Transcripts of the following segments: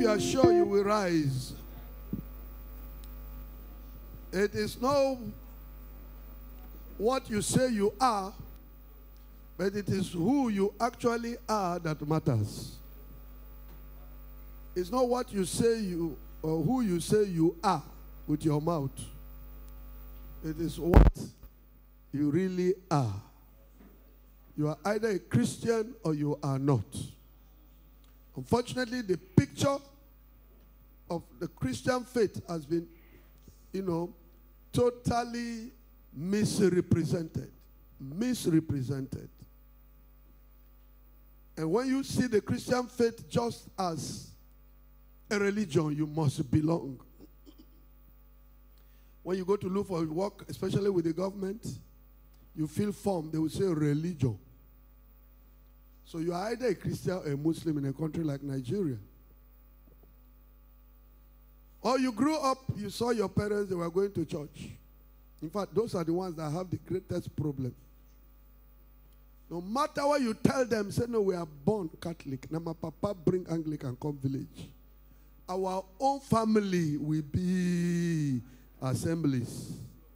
you are sure you will rise. It is not what you say you are, but it is who you actually are that matters. It's not what you say you or who you say you are with your mouth. It is what you really are. You are either a Christian or you are not. Unfortunately, the picture of the Christian faith has been, totally misrepresented. Misrepresented. And when you see the Christian faith just as a religion, you must belong. When you go to look for work, especially with the government, you fill form, they will say religion. So you are either a Christian or a Muslim in a country like Nigeria. Or you grew up, you saw your parents, they were going to church. In fact, those are the ones that have the greatest problem. No matter what you tell them, say, no, we are born Catholic. Now my papa bring Anglican, come village. Our own family will be assemblies.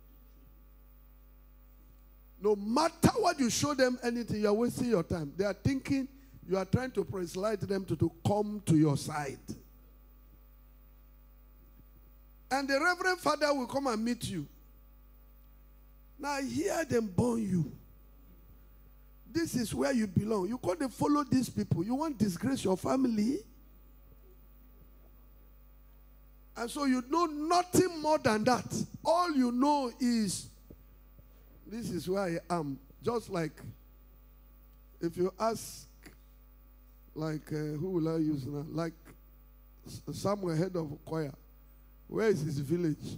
No matter what you show them anything, you are wasting your time. They are thinking you are trying to persuade them to come to your side. And the Reverend Father will come and meet you. Now hear them born you. This is where you belong. You can't follow these people. You want to disgrace your family. And so you know nothing more than that. All you know is, this is where I am. Just like, if you ask, like, who will I use now? Like, Samuel, head of choir. Where is his village?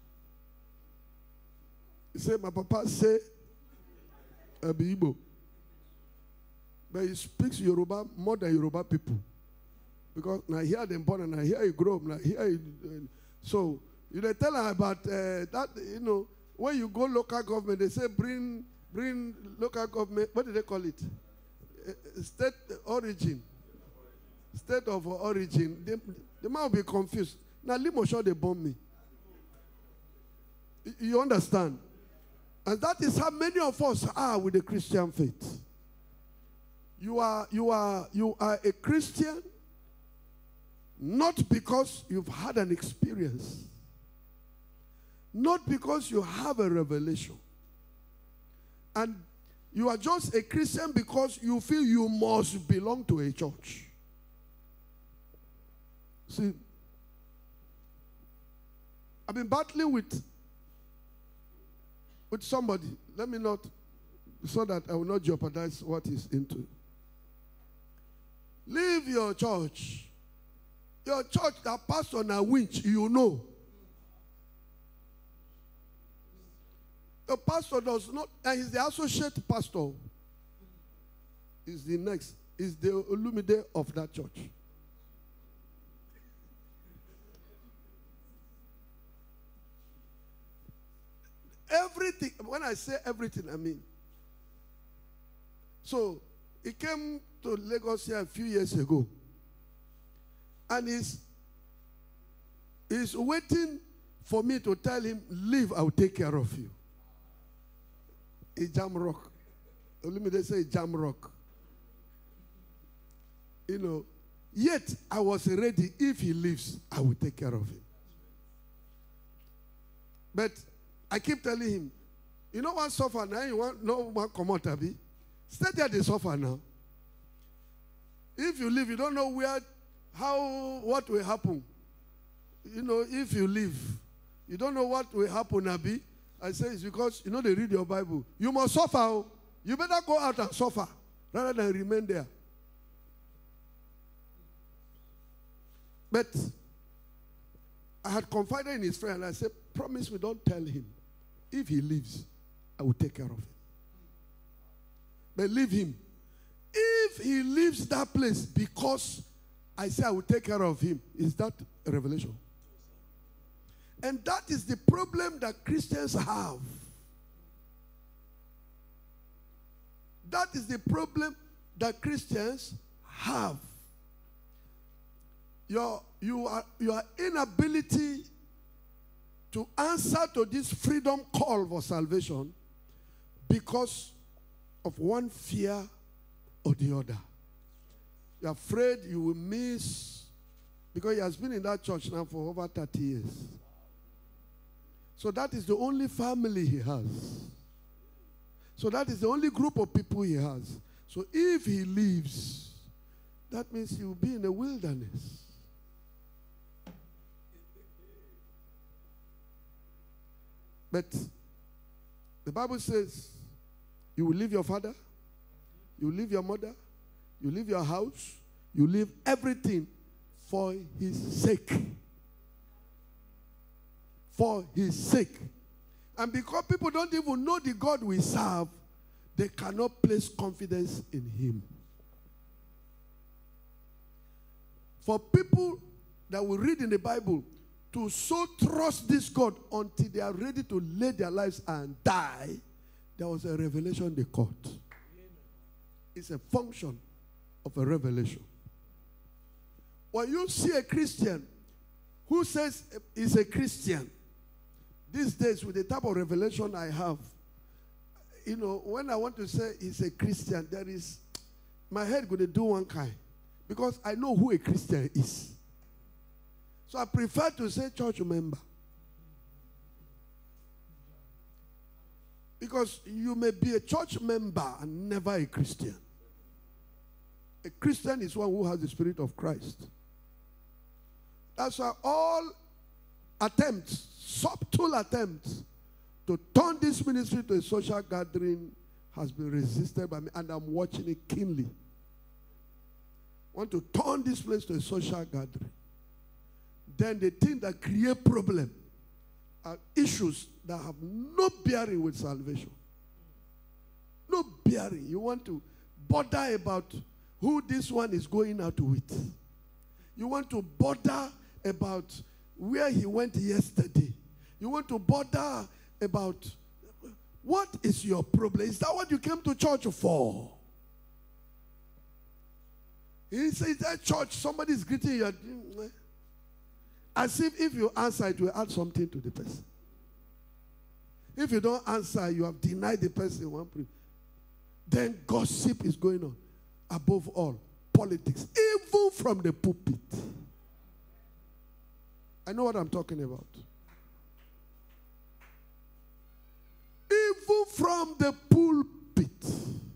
He said, my papa say, Igbo. But he speaks Yoruba more than Yoruba people. Because now here them born and now here you grow up. Now here so you they tell her about that, when you go local government, they say bring local government, what do they call it? State origin. State of origin. They might be confused. Now Limosho they bomb me. You understand? And that is how many of us are with the Christian faith. You are a Christian not because you've had an experience, not because you have a revelation. And you are just a Christian because you feel you must belong to a church. See, I've been battling with somebody. Let me not, so that I will not jeopardize what he's into. Leave your church. Your church that pastor on a winch, you know. The pastor does not, and he's the associate pastor. He's the next. He's the Olumide of that church. Everything, when I say everything, I mean. So, he came to Lagos here a few years ago. And he's waiting for me to tell him, leave, I'll take care of you. A jam rock. Let me just say jam rock. Yet I was ready. If he leaves, I will take care of him. But I keep telling him, you know what suffer now? You want no one come out, Abi? Stay there, they suffer now. If you leave, you don't know what will happen. If you leave, you don't know what will happen, Abi. I say it's because, they read your Bible. You must suffer. You better go out and suffer rather than remain there. But I had confided in his friend. I said, promise me, don't tell him. If he leaves, I will take care of him. But leave him. If he leaves that place because I say I will take care of him, is that a revelation? And that is the problem that Christians have. That is the problem that Christians have. your inability to answer to this freedom call for salvation because of one fear or the other. You're afraid you will miss, because he has been in that church now for over 30 years. So that is the only family he has. So that is the only group of people he has. So if he leaves, that means he will be in the wilderness. But the Bible says, you will leave your father, you will leave your mother, you leave your house, you leave everything for his sake. For his sake. And because people don't even know the God we serve, they cannot place confidence in him. For people that will read in the Bible to so trust this God until they are ready to lay their lives and die, there was a revelation they caught. It's a function of a revelation. When you see a Christian who says he's a Christian, these days with the type of revelation I have, you know, when I want to say he's a Christian, there is, my head going to do one kind. Because I know who a Christian is. So I prefer to say church member. Because you may be a church member and never a Christian. A Christian is one who has the Spirit of Christ. That's why all attempts, subtle attempts, to turn this ministry to a social gathering has been resisted by me, and I'm watching it keenly. Want to turn this place to a social gathering. Then the thing that create problem are issues that have no bearing with salvation. No bearing. You want to bother about who this one is going out with. You want to bother about where he went yesterday. You want to bother about what is your problem. Is that what you came to church for? He says that church, somebody is greeting you. As if you answer, it will add something to the person. If you don't answer, you have denied the person one prayer. Then gossip is going on. Above all, politics, even from the pulpit. I know what I'm talking about. Even from the pulpit.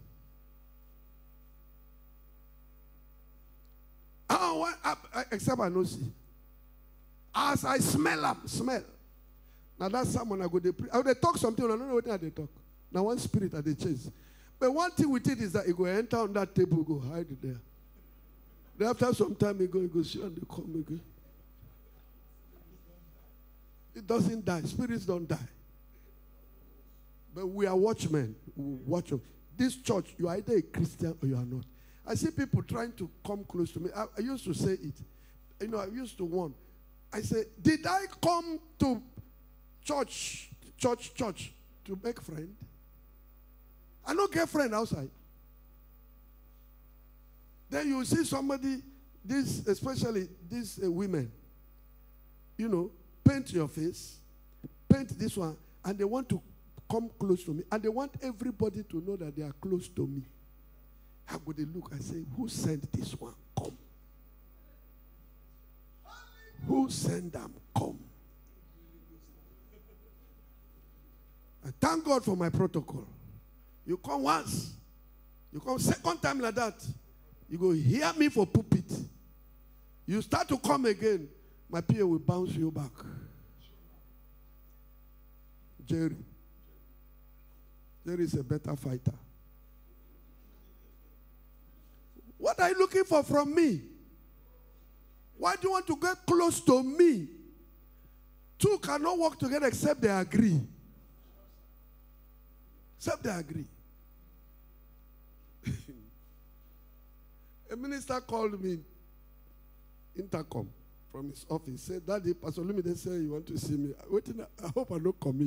Except I don't see. As I smell. Now that's someone I go to preach. They talk something, I don't know what they talk. Now one spirit that they chase. But one thing with it is that you go enter on that table, go hide it there. Then after some time you go see and they come again. It doesn't die. Spirits don't die. But we are watchmen. We watch them. This church, you are either a Christian or you are not. I see people trying to come close to me. I used to say it. You know, I used to warn. I say, did I come to church to make friend? I don't get friend outside. Then you see somebody, especially these women, you know, paint your face, paint this one, and they want to come close to me. And they want everybody to know that they are close to me. How would they look? I say, who sent this one? Come. Who sent them? Come. I thank God for my protocol. You come once. You come second time like that. You go hear me for pulpit. You start to come again. My PA will bounce you back. Jerry is a better fighter. What are you looking for from me? Why do you want to get close to me? Two cannot work together except they agree. Except they agree. A minister called me intercom from his office. Said, Daddy, Pastor Lumide said you want to see me. I hope I don't commit.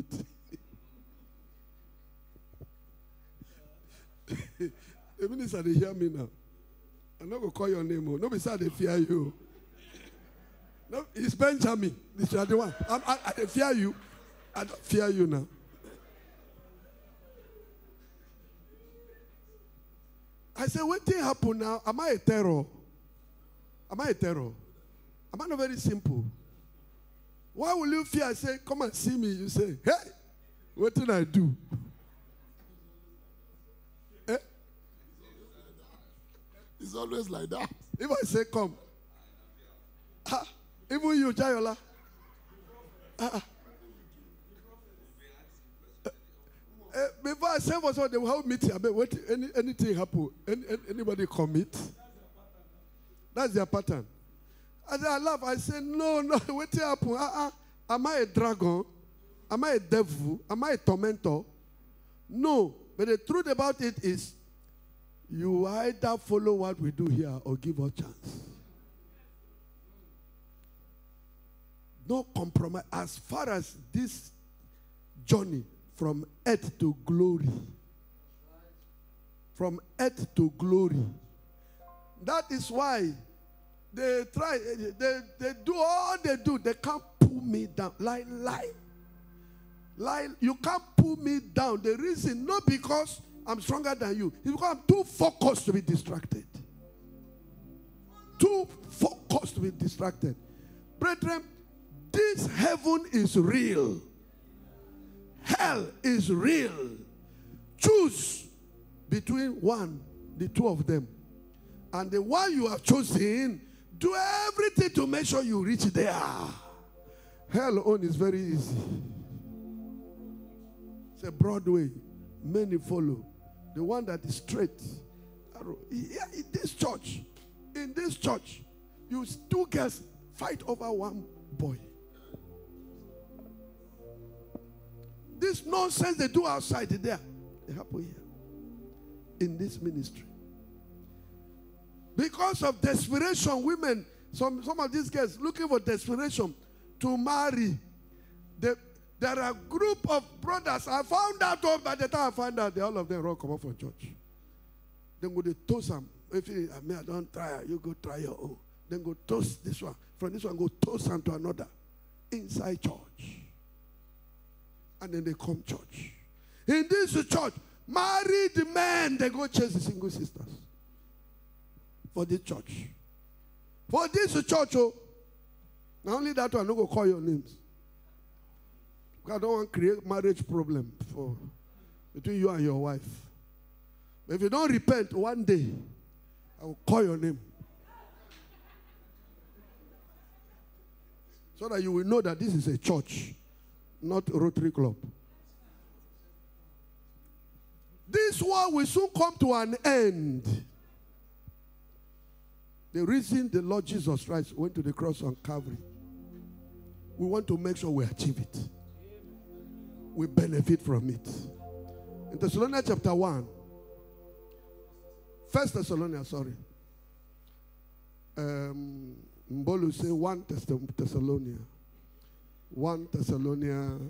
The minister, they hear me now. I'm not going to call your name. Nobody said they fear you. No, it's Benjamin. This is the one. I fear you. I don't fear you now. I said, what thing happen now? Am I a terror? Am I a terror? Am I not very simple? Why will you fear? I say, come and see me. You say, hey, what did I do? Eh? It's always like that. If I say, come, even you, Jayola. Before I say what's on, they will have meeting. I mean, what, anything happen? Anybody commit? That's their pattern. As I laugh, I say, no, what happen? Am I a dragon? Am I a devil? Am I a tormentor? No. But the truth about it is, you either follow what we do here or give us chance. No compromise. As far as this journey from earth to glory, from earth to glory, that is why they try, they do all they do. They can't pull me down. Lie. You can't pull me down. The reason, not because I'm stronger than you, it's because I'm too focused to be distracted. Too focused to be distracted. Brethren, this heaven is real. Hell is real. Choose between the two of them. And the one you have chosen, do everything to make sure you reach there. Hell on is very easy. It's a broad way. Many follow. The one that is straight. In this church, you two girls fight over one boy. This nonsense they do outside there, they happen here. In this ministry. Because of desperation, women, some of these girls looking for desperation to marry. There are a group of brothers. I found out, by the time I found out, all of them all come up from church. Then go to toast them. If I don't try, you go try your own. Then go toast this one. From this one, go toast them to another. Inside church. And then they come church. In this church, married men, they go chase the single sisters. For this church. For this church, not only that one, I'm not going to call your names. I don't want to create marriage problem between you and your wife. But if you don't repent one day, I will call your name. So that you will know that this is a church, not a Rotary Club. This war will soon come to an end. The reason the Lord Jesus Christ went to the cross on Calvary, we want to make sure we achieve it. We benefit from it. In Thessalonians chapter 1, 1 Thessalonians, Mbolu say 1 Thessalonians. 1 Thessalonians.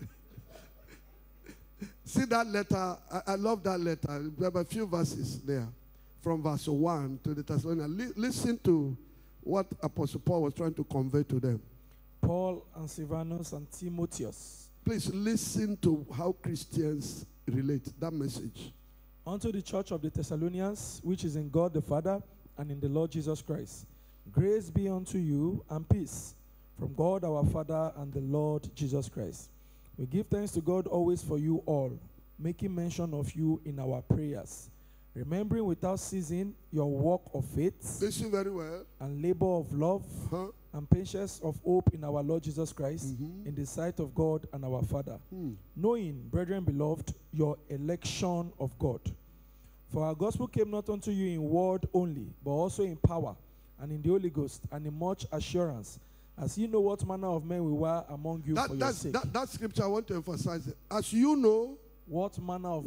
See that letter? I love that letter. There are a few verses there. From verse 1 to the Thessalonians. Listen to what Apostle Paul was trying to convey to them. Paul and Silvanus and Timotheus. Please listen to how Christians relate that message. Unto the church of the Thessalonians, which is in God the Father and in the Lord Jesus Christ. Grace be unto you and peace from God our Father and the Lord Jesus Christ. We give thanks to God always for you all, making mention of you in our prayers, remembering without ceasing your work of faith. Listen very well. And labor of love and patience of hope in our Lord Jesus Christ, in the sight of God and our Father. Knowing, brethren beloved, your election of God. For our gospel came not unto you in word only, but also in power, and in the Holy Ghost, and in much assurance, as you know what manner of men we were among you for your sake. That scripture I want to emphasize. As you know, what manner of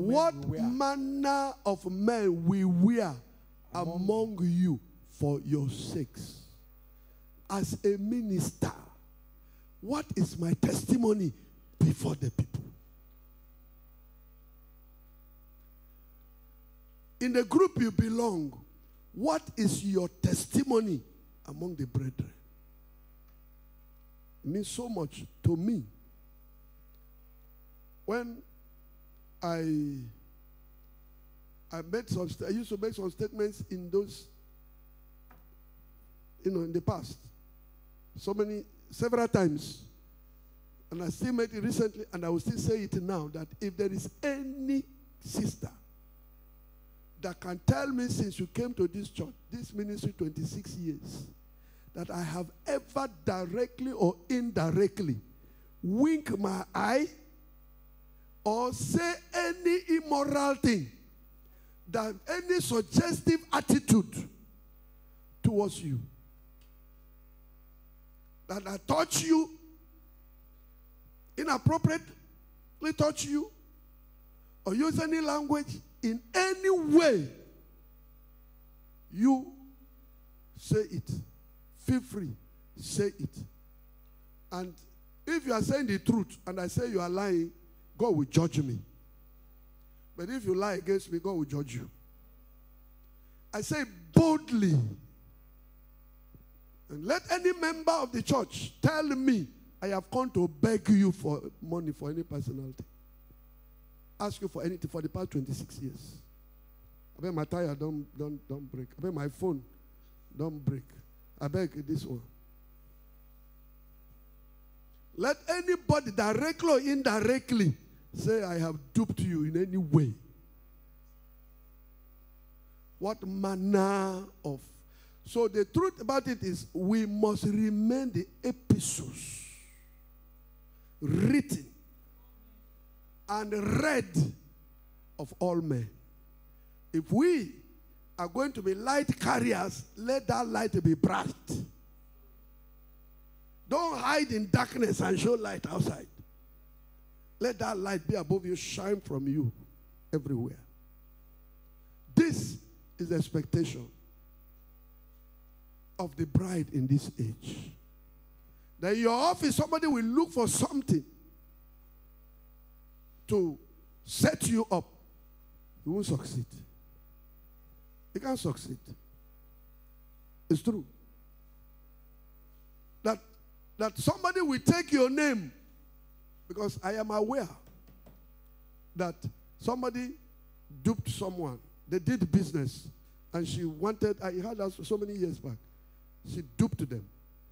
men we were among you for your sakes. As a minister, what is my testimony before the people? In the group you belong, what is your testimony among the brethren? means so much to me. When I used to make some statements in those, in the past. Several times. And I still made it recently, and I will still say it now, that if there is any sister that can tell me since you came to this church, this ministry 26 years, that I have ever directly or indirectly wink my eye or say any immoral thing, that any suggestive attitude towards you, that I touch you, inappropriately touch you, or use any language in any way, you say it. Feel free, say it. And if you are saying the truth and I say you are lying, God will judge me. But if you lie against me, God will judge you. I say boldly. And let any member of the church tell me, I have come to beg you for money for any personality. Ask you for anything for the past 26 years. I beg my tire don't break. I beg my phone don't break. I beg this one. Let anybody directly or indirectly say I have duped you in any way. What manner of... So the truth about it is we must remain the epistles written and read of all men. If we are going to be light carriers, let that light be bright. Don't hide in darkness and show light outside. Let that light be above you, shine from you everywhere. This is the expectation of the bride in this age. That in your office, somebody will look for something to set you up. You won't succeed. You can't succeed. It's true. That somebody will take your name, because I am aware that somebody duped someone. They did business, and she wanted, I heard that so many years back, she duped them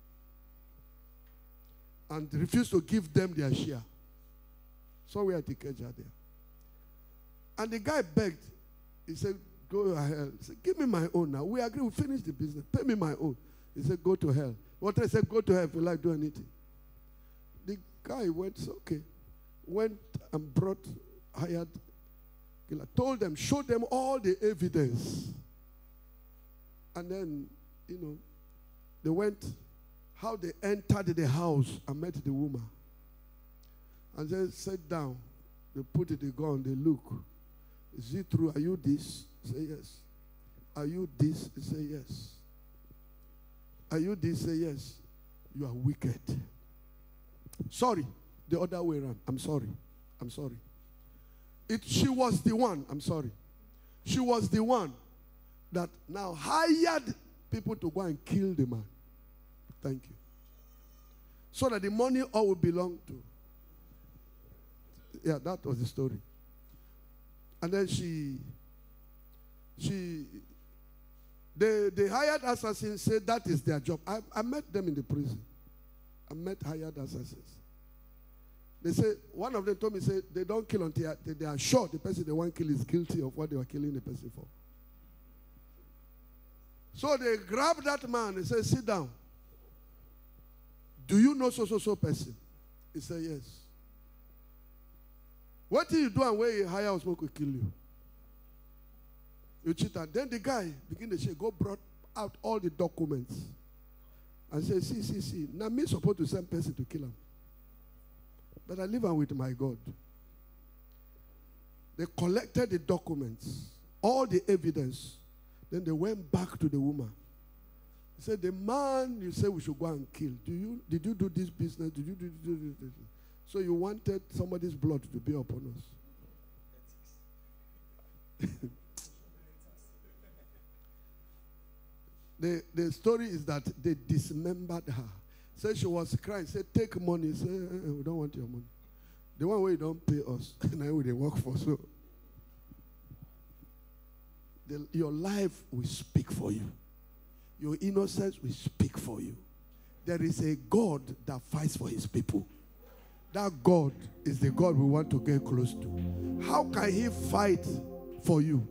and refused to give them their share. Somewhere at the Ikeja there. And the guy begged. He said, go ahead. He said, give me my own now. We agree, we finish the business. Pay me my own. He said, go to hell. What I said, go to hell if you like, do anything. The guy went, okay. Went and brought, hired killer. Told them, showed them all the evidence. And then, they went, how they entered the house and met the woman. And they sat down. They put the gun, they look. Is it true? Are you this? Say yes. Are you this? Say yes. Are you this? Say yes. You are wicked. Sorry. The other way around. I'm sorry. I'm sorry. She was the one. I'm sorry. She was the one that now hired people to go and kill the man. Thank you. So that the money all would belong to. Yeah, that was the story. And then the hired assassins said that is their job. I met them in the prison. I met hired assassins. They say, one of them told me, say, they don't kill until they are sure the person they want to kill is guilty of what they were killing the person for. So they grabbed that man and said, sit down. Do you know so person? He said, yes. What did you do and where you hire us smoke will kill you? You cheat. And then the guy begin to say, go brought out all the documents. And say, see. Now me supposed to send person to kill him. But I live on with my God. They collected the documents, all the evidence. Then they went back to the woman. He said, the man you said we should go and kill, did you do this business? Did you do this? So you wanted somebody's blood to be upon us. The story is that they dismembered her. Said she was crying. Said, take money. Say, we don't want your money. The one where you don't pay us, now we they work for. So your life will speak for you. Your innocence will speak for you. There is a God that fights for his people. That God is the God we want to get close to. How can he fight for you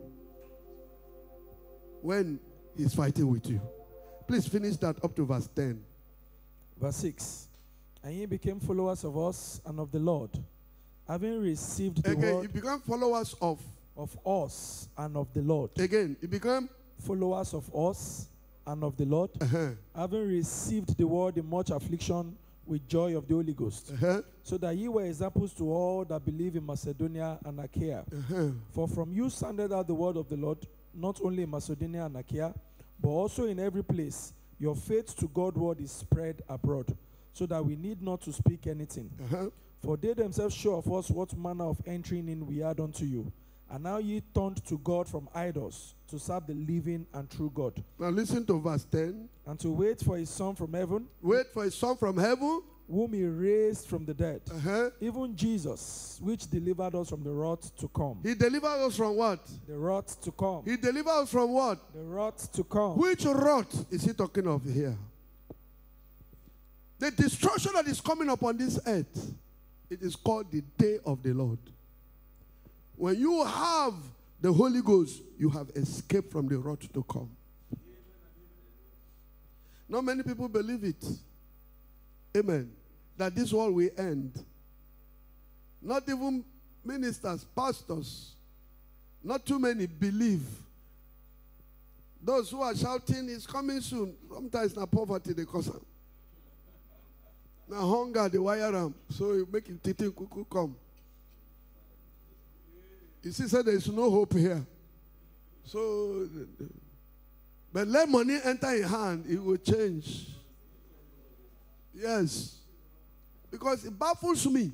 when he's fighting with you? Please finish that up to verse 10. Verse 6. And ye became followers of us and of the Lord, having received the Again, word you become followers of us and of the Lord. Again, you become followers of us and of the Lord, having received the word in much affliction with joy of the Holy Ghost, so that ye were examples to all that believe in Macedonia and Achaia. For from you sounded out the word of the Lord, not only in Macedonia and Achaia, but also in every place. Your faith to God's word is spread abroad, so that we need not to speak anything. For they themselves show of us what manner of entering in we had unto you. And now ye turned to God from idols to serve the living and true God. Now listen to verse 10. And to wait for his Son from heaven. Wait for his Son from heaven. Whom he raised from the dead. Even Jesus, which delivered us from the wrath to come. He delivered us from what? The wrath to come. He delivered us from what? The wrath to come. Which wrath is he talking of here? The destruction that is coming upon this earth. It is called the day of the Lord. When you have the Holy Ghost, you have escaped from the wrath to come. Not many people believe it. Amen. That this world will end. Not even ministers, pastors. Not too many believe. Those who are shouting, it's coming soon. Sometimes na poverty they cause them. Na hunger they wire them. So you make it titi kuku come. You see, said there is no hope here. So, but let money enter your hand, it will change. Yes. Because it baffles me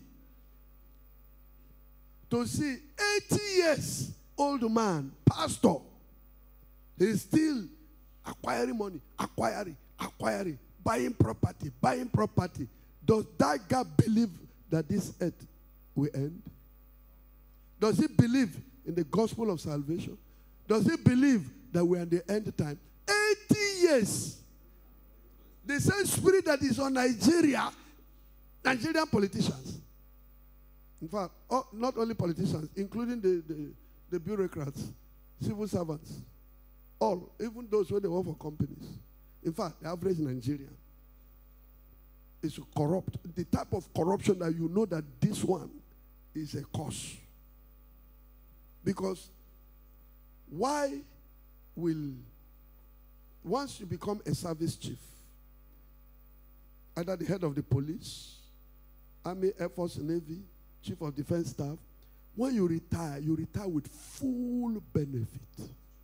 to see 80 years old man, pastor, he's still acquiring money, acquiring, buying property. Does that guy believe that this earth will end? Does he believe in the gospel of salvation? Does he believe that we are in the end time? 80 years. The same spirit that is on Nigerian politicians. In fact, not only politicians, including the bureaucrats, civil servants, all, even those who they work for companies. In fact, the average Nigerian is corrupt. The type of corruption that you know that this one is a cause. Because why will, once you become a service chief, either the head of the police, Army, Air Force, Navy, Chief of Defense Staff, when you retire with full benefit.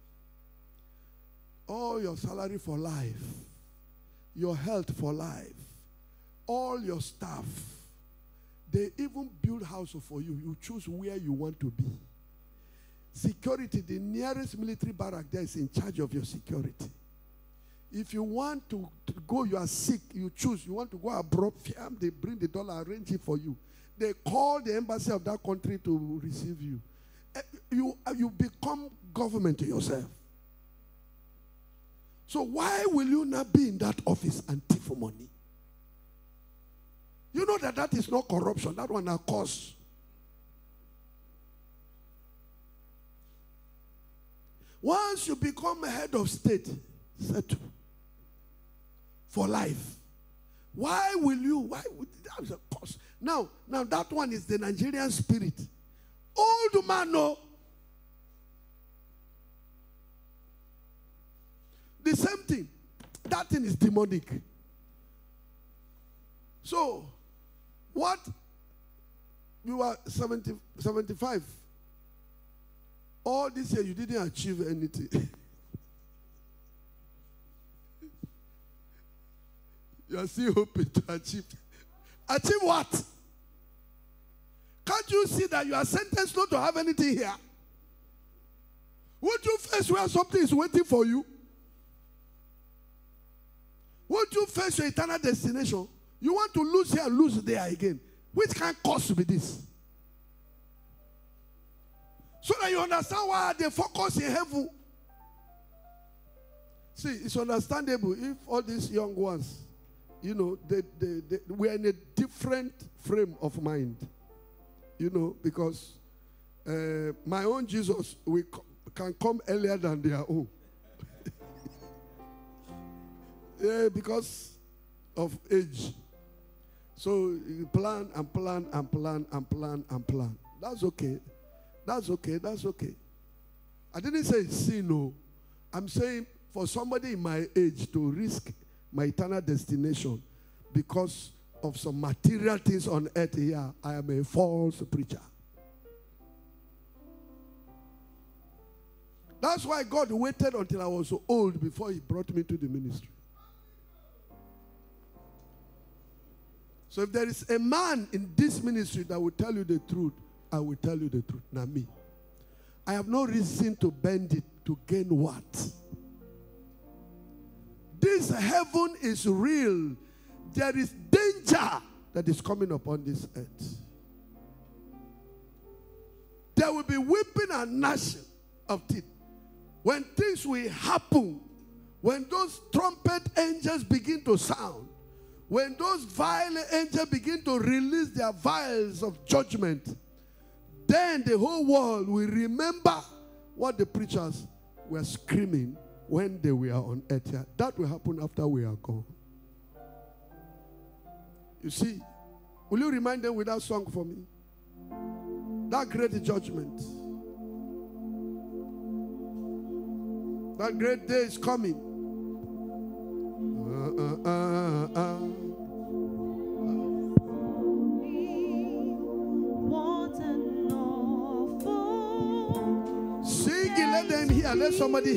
All your salary for life, your health for life, all your staff, they even build houses for you. You choose where you want to be. Security, the nearest military barrack there is in charge of your security. If you want to go, you are sick, you choose. You want to go abroad, they bring the dollar, arrange it for you. They call the embassy of that country to receive you. You become government to yourself. So why will you not be in that office and thief money? You know that is not corruption. That one are cause. Once you become a head of state, settle for life. Why would that is a cause? Now that one is the Nigerian spirit. Old man, no. The same thing. That thing is demonic. So, what? You are 75. All this year you didn't achieve anything. You are still hoping to achieve. Achieve what? Can't you see that you are sentenced not to have anything here? Would you face where something is waiting for you? Would you face your eternal destination? You want to lose here and lose there again. Which kind of course will be this? So that you understand why they focus in heaven. See, it's understandable if all these young ones, you know, we are in a different frame of mind. You know, because my own Jesus can come earlier than their own. Yeah, because of age. So you plan and plan and plan and plan and plan. That's okay. That's okay. That's okay. I didn't say sin, no. I'm saying for somebody in my age to risk my eternal destination because of some material things on earth here, I am a false preacher. That's why God waited until I was so old before he brought me to the ministry. So if there is a man in this ministry that will tell you the truth, I will tell you the truth, not me. I have no reason to bend it to gain what? This heaven is real. There is danger that is coming upon this earth. There will be weeping and gnashing of teeth. When things will happen, when those trumpet angels begin to sound, when those violent angels begin to release their vials of judgment, then the whole world will remember what the preachers were screaming when they were on earth here. That will happen after we are gone. You see, will you remind them with that song for me? That great judgment. That great day is coming. Sing it, let them hear. Let somebody